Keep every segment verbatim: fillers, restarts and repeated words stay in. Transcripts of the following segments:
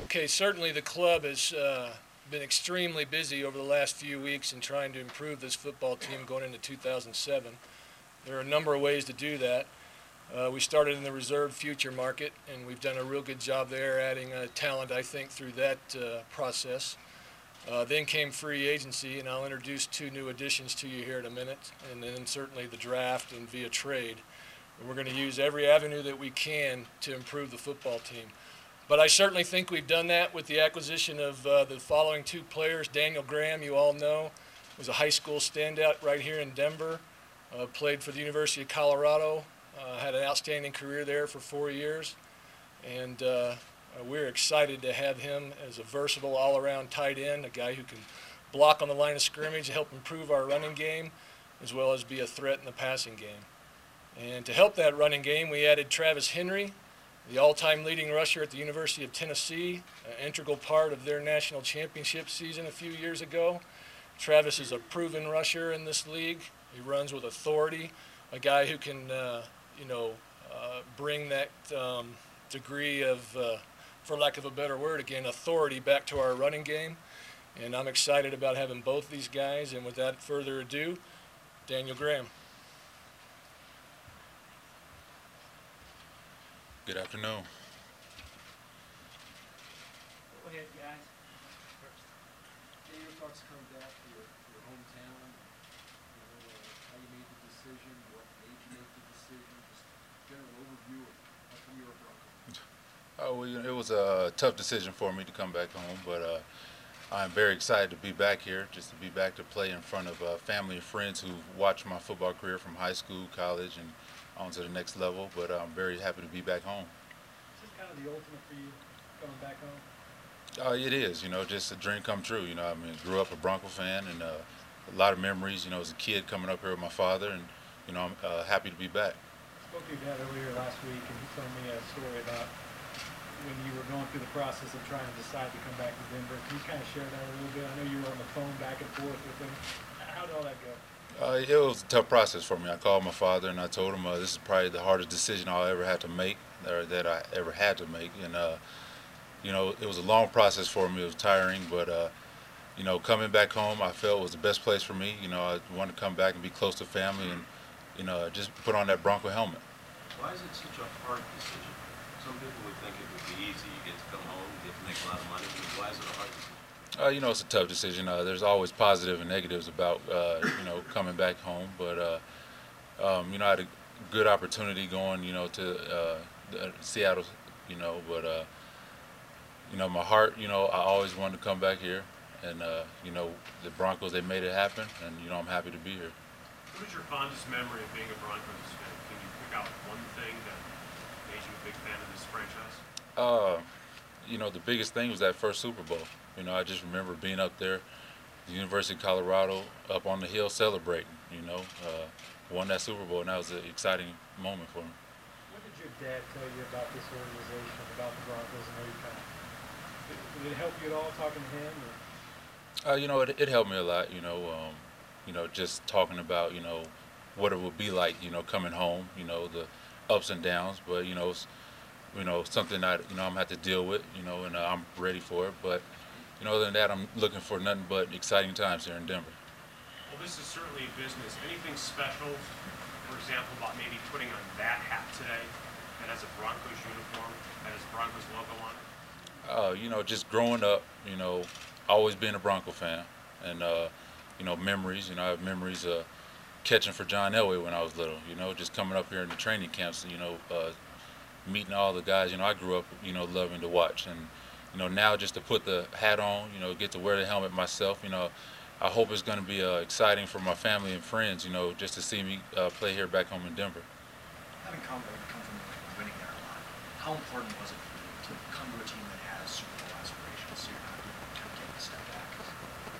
Okay, certainly the club has uh, been extremely busy over the last few weeks in trying to improve this football team going into two thousand seven. There are a number of ways to do that. Uh, we started in the reserve future market, and we've done a real good job there, adding uh, talent, I think, through that uh, process. Uh, then came free agency, and I'll introduce two new additions to you here in a minute, and then certainly the draft and via trade. And we're going to use every avenue that we can to improve the football team. But I certainly think we've done that with the acquisition of uh, the following two players. Daniel Graham, you all know, was a high school standout right here in Denver, uh, played for the University of Colorado, uh, had an outstanding career there for four years. And uh, we're excited to have him as a versatile all-around tight end, a guy who can block on the line of scrimmage, help improve our running game, as well as be a threat in the passing game. And to help that running game, we added Travis Henry, the all-time leading rusher at the University of Tennessee, an integral part of their national championship season a few years ago. Travis is a proven rusher in this league. He runs with authority, a guy who can, uh, you know, uh, bring that um, degree of, uh, for lack of a better word, again, authority back to our running game. And I'm excited about having both these guys. And without further ado, Daniel Graham. Good afternoon. Go ahead, guys. What are your thoughts coming back to your, your hometown? You know, uh, how you made the decision, what made you make the decision, just general overview of how come you were a Bronco. Oh, well, you know, it was a tough decision for me to come back home, but uh, I'm very excited to be back here, just to be back to play in front of uh, family and friends who watched my football career from high school, college, and on to the next level. But I'm very happy to be back home. Is this kind of the ultimate for you, coming back home? Uh, it is, you know, just a dream come true. You know, I mean, grew up a Bronco fan, and uh, a lot of memories. You know, as a kid coming up here with my father, and you know, I'm uh, happy to be back. I spoke to your dad earlier last week, and he told me a story about when you were going through the process of trying to decide to come back to Denver. Can you kind of share that a little bit? I know you were on the phone back and forth with him. How did all that go? Uh, it was a tough process for me. I called my father and I told him uh, this is probably the hardest decision I'll ever have to make, or that I ever had to make. And uh, you know, it was a long process for me. It was tiring, but uh, you know, coming back home, I felt was the best place for me. You know, I wanted to come back and be close to family, and you know, just put on that Bronco helmet. Why is it such a hard decision? Some people would think it would be easy. You get to come home, you get to make a lot of money. Why is it a hard decision? Uh, you know, it's a tough decision. Uh, there's always positive and negatives about, uh, you know, coming back home. But, uh, um, you know, I had a good opportunity going, you know, to uh, Seattle, you know. But, uh, you know, my heart, you know, I always wanted to come back here. And, uh, you know, the Broncos, they made it happen. And, you know, I'm happy to be here. What is your fondest memory of being a Broncos fan? Can you pick out one thing that made you a big fan of this franchise? Uh, you know, the biggest thing was that first Super Bowl. You know, I just remember being up there, the University of Colorado, up on the hill celebrating, you know, uh, won that Super Bowl, and that was an exciting moment for me. What did your dad tell you about this organization, about the Broncos? I know you kind of, did, did it help you at all talking to him? Or? Uh, you know, it, it helped me a lot, you know, um, you know, just talking about, you know, what it would be like, you know, coming home, you know, the ups and downs, but, you know, it's, you know, something that, you know, I'm going to have to deal with, you know, and uh, I'm ready for it, but you know, other than that, I'm looking for nothing but exciting times here in Denver. Well, this is certainly a business. Anything special, for example, about maybe putting on that hat today that has a Broncos uniform, that has Broncos logo on it? Uh, you know, just growing up, you know, always being a Bronco fan, and uh, you know, memories. You know, I have memories of catching for John Elway when I was little. You know, just coming up here in the training camps. You know, uh, meeting all the guys. You know, I grew up, you know, loving to watch. And you know, now just to put the hat on, you know, get to wear the helmet myself, you know, I hope it's going to be uh, exciting for my family and friends, you know, just to see me uh, play here back home in Denver. Having come, come from winning there a lot, how important was it for you to come to a team that has Super Bowl aspirations, so you're not kind of taking a step back as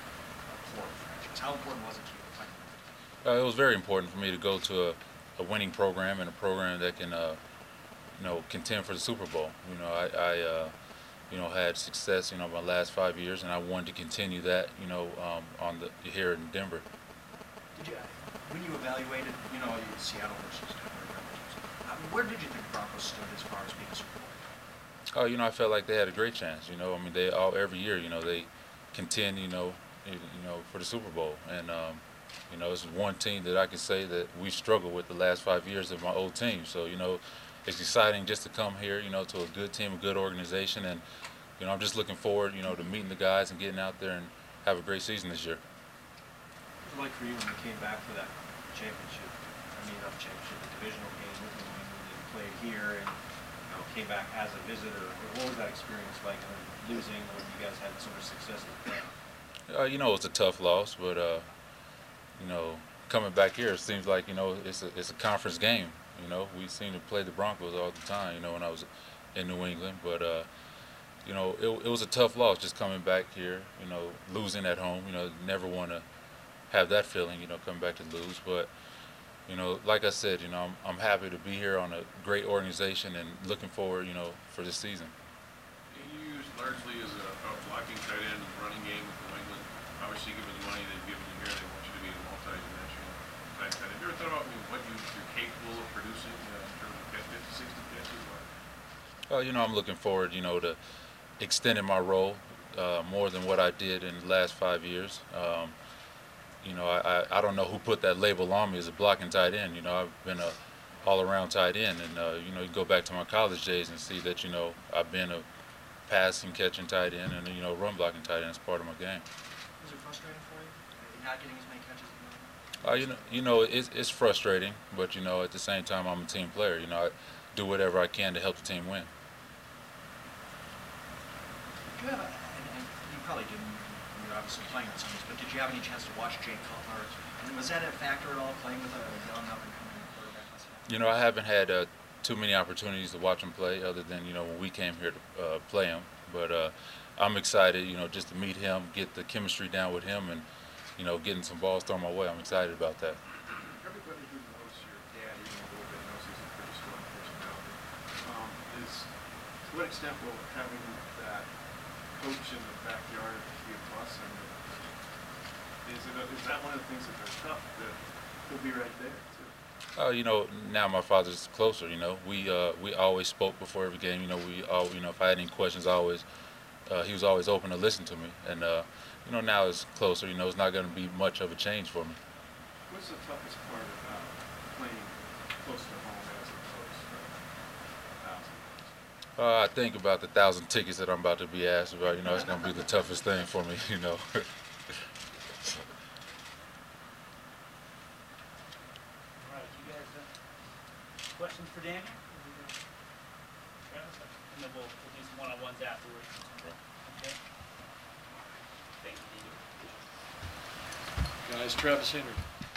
a Florida franchise? How important was it to you to play? Uh, it was very important for me to go to a, a winning program, and a program that can, uh, you know, contend for the Super Bowl. You know, I, I uh, you know, had success, you know, my last five years, and I wanted to continue that, you know, um, on the here in Denver. Did you, when you evaluated, you know, Seattle versus Denver, I mean, where did you think the Broncos stood as far as being a Super Bowl? Oh, you know, I felt like they had a great chance. You know, I mean, they all every year, you know, they contend, you know, you you know, for the Super Bowl, and um, you know, it's one team that I can say that we struggled with the last five years of my old team. So, you know, it's exciting just to come here, you know, to a good team, a good organization, and you know, I'm just looking forward, you know, to meeting the guys and getting out there and have a great season this year. What was it like for you when you came back for that championship? I mean, not championship, the divisional game with New England, and played here, and you know, came back as a visitor. What was that experience like, and losing when you guys had so much success in the playoffs? Uh, you know, it's a tough loss, but uh, you know, coming back here, it seems like, you know, it's a it's a conference game. You know, we seem to play the Broncos all the time. You know, when I was in New England, but uh, you know, it it was a tough loss just coming back here. You know, losing at home. You know, never want to have that feeling. You know, coming back to lose, but. You know, like I said, you know, I'm, I'm happy to be here on a great organization and looking forward, you know, for this season. You used largely as a, a blocking tight end in the running game with New England. Obviously, given the money they've given you here, they want you to be a multi-dimensional tight end. Have you ever thought about, I mean, what you, you're capable of producing uh, in terms of fifty, sixty catches? Or? Well, you know, I'm looking forward, you know, to extending my role uh, more than what I did in the last five years. Um, You know, I, I, I don't know who put that label on me as a blocking tight end. You know, I've been a all-around tight end, and uh, you know, you go back to my college days and see that, you know, I've been a passing, catching tight end, and you know, run blocking tight end is part of my game. Was it frustrating for you, not getting as many catches as you wanted? Uh, you know, you know, it's it's frustrating, but you know, at the same time, I'm a team player. You know, I do whatever I can to help the team win. Did you have a, and, and you probably didn't, you were obviously playing with some of these, but did you have any chance to watch Jay Cutler? And was that a factor at all, playing with a young up-and-coming quarterback like that? You know, I haven't had uh, too many opportunities to watch him play, other than, you know, when we came here to uh, play him. But uh, I'm excited, you know, just to meet him, get the chemistry down with him, and you know, getting some balls thrown my way. I'm excited about that. Everybody who knows your dad, even a little bit, knows he's a pretty strong personality. Um, is to what extent will having that coach in the backyard be a plus? And is it a, is that one of the things that are tough, that he'll be right there too? Uh, you know, now my father's closer. You know, we uh, we always spoke before every game. You know, we all, you know, if I had any questions, I always uh, he was always open to listen to me. And uh, you know, now it's closer. You know, it's not going to be much of a change for me. What's the toughest part about playing close to home as opposed to a thousand? Uh, I think about the thousand tickets that I'm about to be asked about. You know, it's going to be the toughest thing for me. You know. All right, you guys, uh, questions for Daniel? Travis? And then we'll, we'll do some one-on-ones afterwards. Okay. Thank you. Guys, Travis Henry.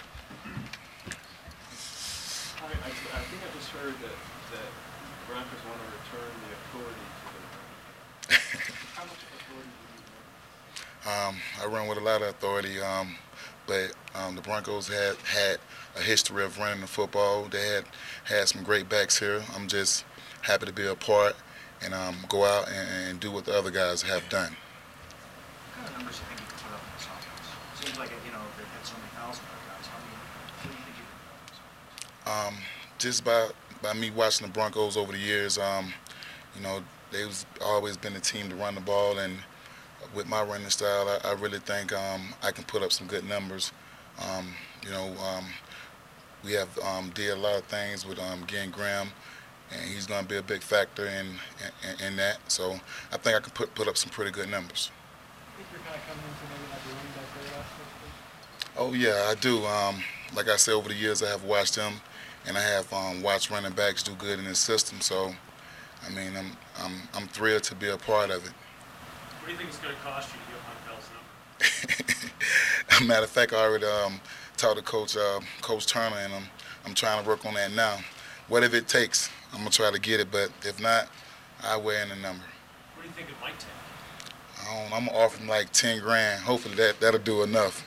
I, I, I think I just heard that, that Broncos want to return the authority to the running game. How much authority do you have? Um, I run with a lot of authority, um, but um, the Broncos had had a history of running the football. They had had some great backs here. I'm just happy to be a part and um, go out and, and do what the other guys have done. What kind of numbers do you think you can put up in this offense? Seems like, you know, they had so many thousand guys. How many, what do you think you can put up in this offense? Um, just by by me watching the Broncos over the years, um, you know, they've always been a team to run the ball, and with my running style, I, I really think um, I can put up some good numbers. Um, you know, um, we have um, did a lot of things with um, Glenn Graham, and he's going to be a big factor in, in in that. So I think I can put put up some pretty good numbers. I think you're kind of coming into maybe like a running back radar, so to speak. Oh yeah, I do. Um, like I said, over the years I have watched them, and I have um, watched running backs do good in this system. So, I mean, I'm I'm I'm thrilled to be a part of it. What do you think it's going to cost you to get Montel's number? As a matter of fact, I already um, talked to Coach uh, Coach Turner, and I'm I'm trying to work on that now. Whatever it takes, I'm gonna try to get it. But if not, I wear in the number. What do you think it might take? I don't, I'm gonna offer him like ten grand. Hopefully that that'll do enough.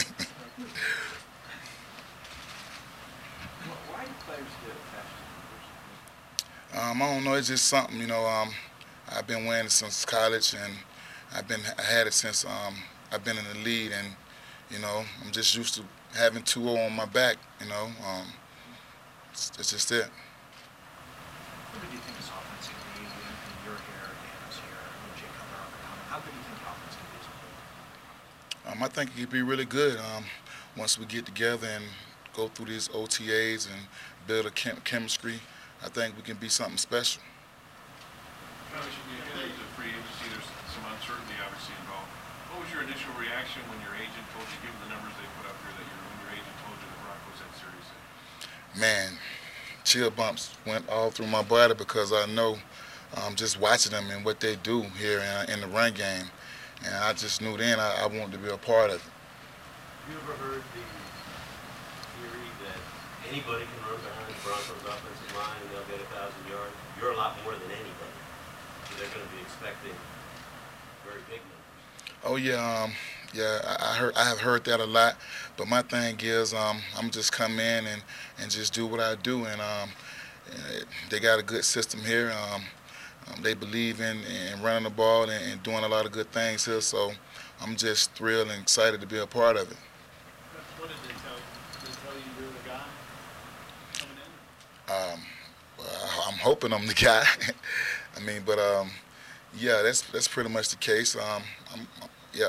Why do players get attached to numbers? Um, I don't know. It's just something, you know. Um, I've been wearing it since college, and I've been I had it since um, I've been in the league, and you know, I'm just used to having two O on my back. You know, um, it's, it's just it. What do you think this offense can be in, in your hair? Um, I think it could be really good um, once we get together and go through these O T As and build a chem- chemistry. I think we can be something special. Obviously, when you get into free agency, there's some uncertainty obviously involved. What was your initial reaction when your agent told you, given the numbers they put up here, that your, when your agent told you the Broncos had serious interest? Man, chill bumps went all through my body because I know um, just watching them and what they do here in, in the run game. And I just knew then I, I wanted to be a part of it. Have you ever heard the theory that anybody can run behind the Broncos offensive line and they'll get a thousand yards? You're a lot more than anybody. So they're going to be expecting very big numbers. Oh yeah, um, yeah. I, I heard. I have heard that a lot. But my thing is, um, I'm just come in and, and just do what I do. And um, they got a good system here. Um, um, they believe in, in running the ball and, and doing a lot of good things here. So I'm just thrilled and excited to be a part of it. What did they tell you? Did they tell you you're the guy coming in? Um, well, I'm hoping I'm the guy. I mean, but um, yeah, that's that's pretty much the case. Um, I'm, yeah.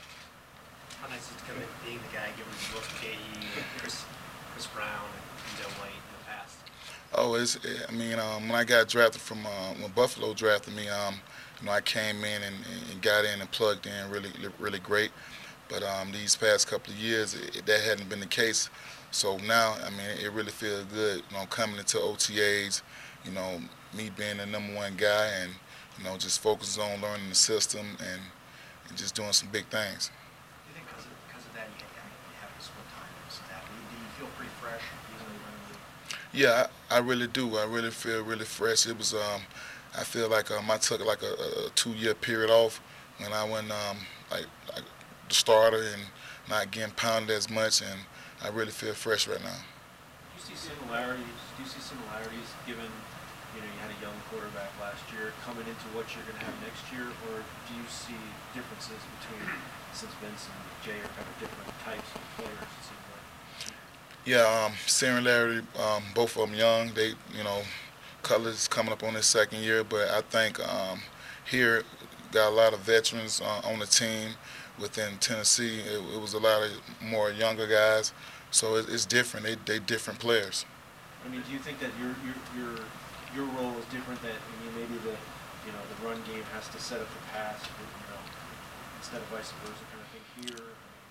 How nice is it to come in being the guy, given both J E, Chris, Chris Brown, and Joe White in the past? Oh, it's, I mean, um, when I got drafted from, uh, when Buffalo drafted me, um, you know, I came in and, and got in and plugged in really, really great. But um, these past couple of years, it, that hadn't been the case. So now, I mean, it really feels good, you know, coming into O T As, you know, me being the number one guy and, you know, just focusing on learning the system and, and just doing some big things. Do you think because of, because of that you, I mean, you have to split time and staff? Do you, do you feel pretty fresh even though you're in the league? Yeah, I, I really do. I really feel really fresh. It was, um, I feel like um, I took like a, a two-year period off when I went um, like, like the starter and not getting pounded as much, and I really feel fresh right now. Do you see similarities? Do you see similarities given, you know, you had a young quarterback last year coming into what you're going to have next year, or do you see differences between, since Vince and Jay are kind of different types of players? It seems like. Yeah, um, similarity. Um, both of them young. They, you know, Cutler's coming up on his second year, but I think um, here got a lot of veterans uh, on the team. Within Tennessee, it, it was a lot of more younger guys, so it, it's different. They they different players. I mean, do you think that your your your your role is different? That I mean, maybe the you know the run game has to set up the pass, but, you know, instead of vice versa kind of thing here.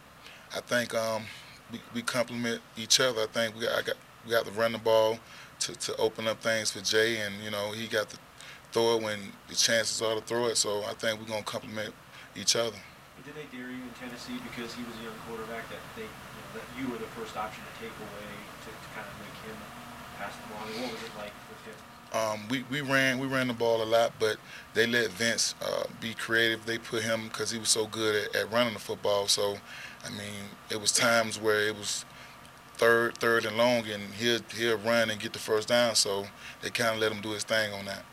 I think um, we, we complement each other. I think we got, I got we got to run the ball to, to open up things for Jay, and you know he got to throw it when the chances are to throw it. So I think we're gonna complement each other. Did they dare you in Tennessee because he was a young quarterback that they you know, that you were the first option to take away to, to kind of make him pass the ball? I mean, what was it like with him? Um, we, we ran we ran the ball a lot, but they let Vince uh, be creative. They put him because he was so good at, at running the football. So, I mean, it was times where it was third third and long, and he'll he'll run and get the first down. So they kind of let him do his thing on that.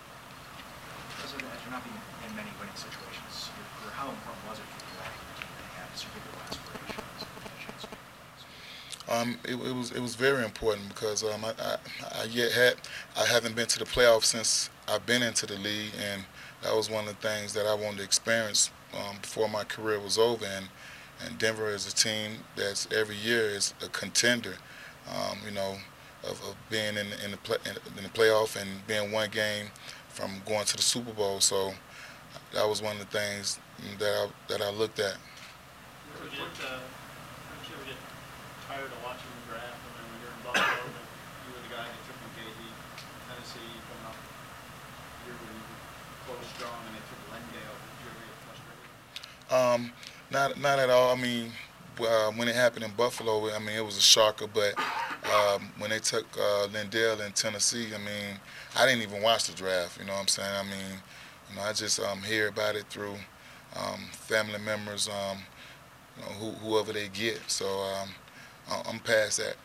Because of that, you're not being in many winning situations. You're, you're, how important was it for you that your team that had Super Bowl aspirations and chance to win? Um, it, it was it was very important because um, I, I, I yet had I haven't been to the playoffs since I've been into the league, and that was one of the things that I wanted to experience um, before my career was over. And, and Denver is a team that's every year is a contender, um, you know, of, of being in, in the play, in the playoff and being one game from going to the Super Bowl. So that was one of the things that I that I looked at. You ever get, uh, don't you ever get tired of watching the draft, and then when you're in Buffalo, and you were the guy that took from J D, Tennessee, coming up here when you were close, strong, and they took Lendale? Did you ever get frustrated? Um, not not at all. I mean, uh, when it happened in Buffalo, I mean, it was a shocker. But um, when they took uh, Lindell in Tennessee, I mean, I didn't even watch the draft. You know what I'm saying? I mean, you know, I just um, hear about it through um, family members, um, you know, who, whoever they get. So um, I'm past that.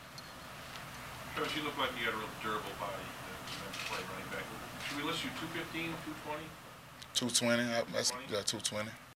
Coach, you look like you got a real durable body to play running back. Should we list you two fifteen, two twenty? two twenty. That's yeah, two twenty.